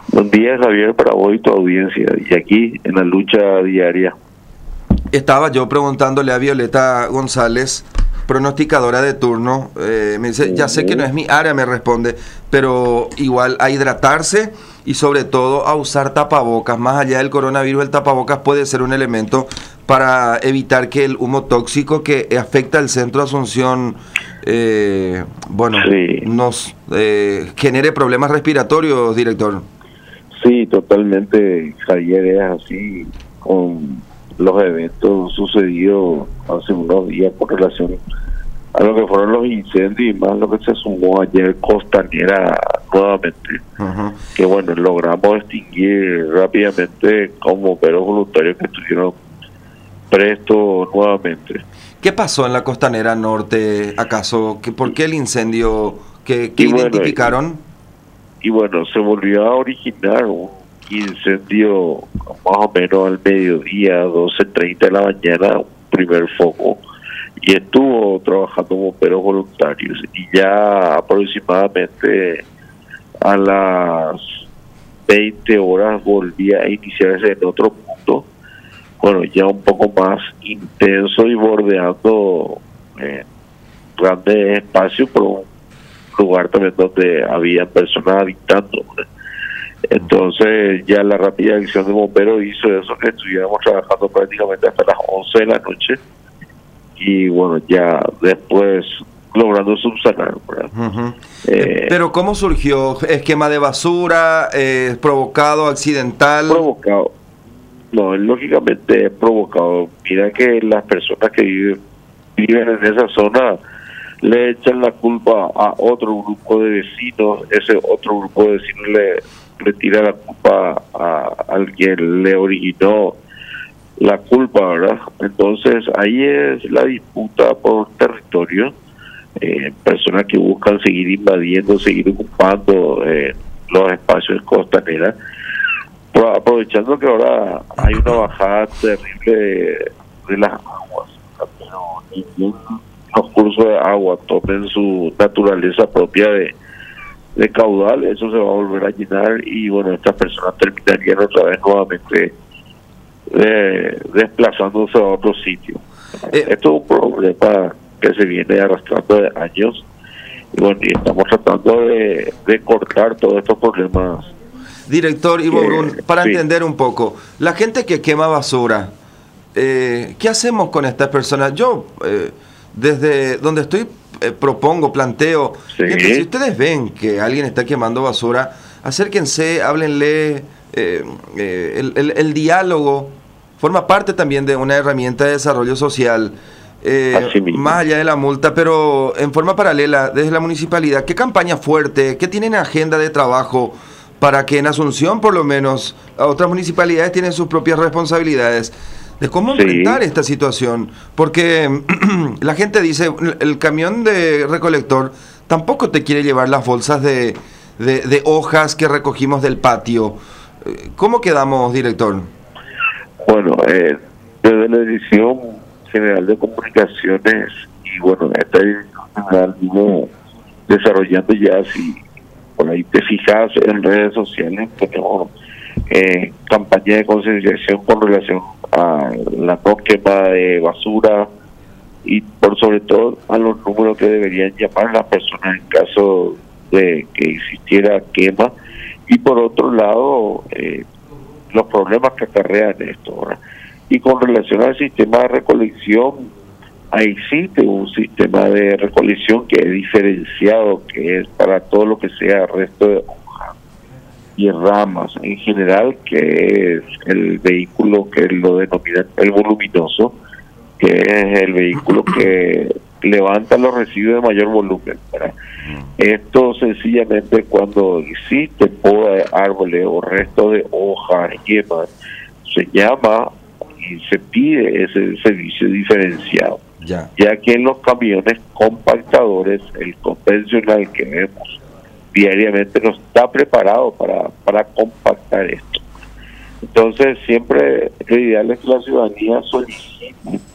Buen día, Javier, para vos y tu audiencia. Y aquí en la lucha diaria. Estaba yo preguntándole a Violeta González, pronosticadora de turno. Me dice, ya sé que no es mi área, me responde, pero igual a hidratarse y sobre todo a usar tapabocas. Más allá del coronavirus, el tapabocas puede ser un elemento para evitar que el humo tóxico que afecta al centro de Asunción, Sí, nos genere problemas respiratorios, director. sí, totalmente, Javier, es así con los eventos sucedidos hace unos días con relación a lo que fueron los incendios y más lo que se sumó ayer Costanera nuevamente, Ujú. que bueno, logramos extinguir rápidamente con bomberos voluntarios que estuvieron prestos nuevamente. ¿Qué pasó en la costanera norte, acaso? ¿Por qué el incendio que Y bueno, identificaron? y bueno, se volvió a originar un incendio más o menos al mediodía, 12:30 de la mañana, un primer foco, y estuvo trabajando bomberos voluntarios. Y ya aproximadamente a las 20 horas volvía a iniciarse en otro punto, bueno, ya un poco más intenso y bordeando grandes espacios por un lugar también donde había personas habitando. Entonces ya la rápida acción de bomberos hizo eso, que estuviéramos trabajando prácticamente hasta las 11 de la noche y bueno, ya después logrando subsanar, ¿verdad? Ujú. Eh, Pero ¿cómo surgió? ¿Esquema de basura? ¿Provocado? ¿Accidental? Provocado, no, lógicamente es provocado. Mira que las personas que viven en esa zona le echan la culpa a otro grupo de vecinos, ese otro grupo de vecinos le tira la culpa a alguien le originó la culpa, ¿verdad? Entonces ahí es la disputa por territorio, personas que buscan seguir invadiendo, seguir ocupando los espacios costaneros, aprovechando que ahora hay una bajada terrible de las aguas, pero ningún los cursos de agua tomen su naturaleza propia de caudal, eso se va a volver a llenar y bueno, estas personas terminarían otra vez nuevamente desplazándose a otro sitio. Esto es un problema que se viene arrastrando de años y bueno, y estamos tratando de cortar todos estos problemas. Director Ivo Brun, para Sí, entender un poco, la gente que quema basura, ¿qué hacemos con estas personas? Yo, desde donde estoy, propongo, planteo, gente, si sí, ustedes ven que alguien está quemando basura, acérquense, háblenle, el diálogo forma parte también de una herramienta de desarrollo social, así más mismo. allá de la multa, pero en forma paralela, desde la municipalidad, ¿qué campaña fuerte, qué tienen agenda de trabajo para que en Asunción, por lo menos, otras municipalidades tienen sus propias responsabilidades de cómo enfrentar Sí, esta situación? Porque la gente dice, el camión de recolector tampoco te quiere llevar las bolsas de hojas que recogimos del patio. ¿Cómo quedamos, director? bueno, desde la Dirección General de Comunicaciones y bueno, esta Dirección General viene desarrollando ya, si por ahí te fijas en redes sociales, tenemos campaña de concienciación con relación a la no quema de basura y por sobre todo a los números que deberían llamar las personas en caso de que existiera quema y por otro lado los problemas que acarrean esto, ¿verdad? Y con relación al sistema de recolección, ahí existe un sistema de recolección que es diferenciado, que es para todo lo que sea resto de hojas y ramas en general, que es el vehículo que lo denominan el voluminoso, que es el vehículo que levanta los residuos de mayor volumen, ¿verdad? Esto sencillamente cuando existe poda de árboles o resto de hojas y demás, se llama y se pide ese servicio diferenciado, ya que en los camiones compactadores, el convencional que vemos diariamente no está preparado para compactar esto. Entonces siempre lo ideal es que la ciudadanía solicite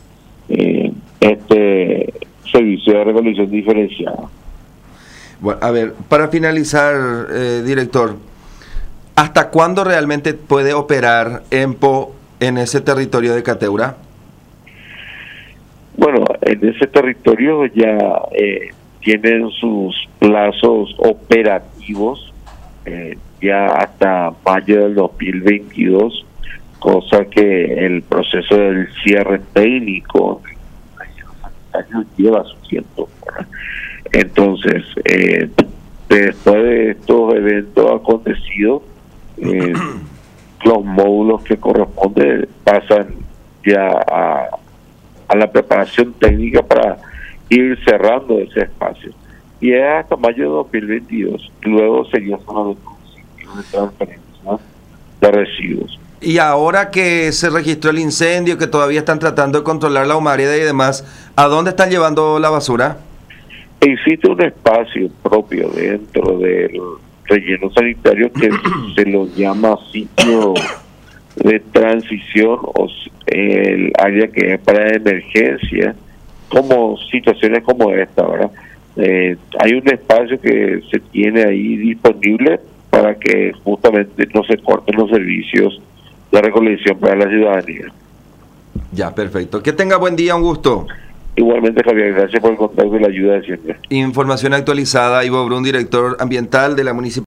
este servicio de recolección diferenciada. Bueno, a ver, para finalizar, director, ¿Hasta cuándo realmente puede operar EMPO en ese territorio de Cateura? Bueno, en ese territorio ya tienen sus plazos operativos ya hasta mayo del 2022, cosa que el proceso del cierre técnico lleva su tiempo, ¿verdad? Entonces, después de estos eventos acontecidos, los módulos que corresponden pasan ya a la preparación técnica para ir cerrando ese espacio. Y es hasta mayo de 2022. Luego sería zona de transferencia de residuos. Y ahora que se registró el incendio, que todavía están tratando de controlar la humareda y demás, ¿a dónde están llevando la basura? Existe un espacio propio dentro del relleno sanitario que se lo llama sitio de transición, o el área que es para emergencia, como situaciones como esta, ¿verdad? Hay un espacio que se tiene ahí disponible para que justamente no se corten los servicios de recolección para la ciudadanía. Ya, perfecto. Que tenga buen día, un gusto. Igualmente, Javier, gracias por el contacto y la ayuda de siempre. Información actualizada, Ivo Brun, director ambiental de la Municipalidad.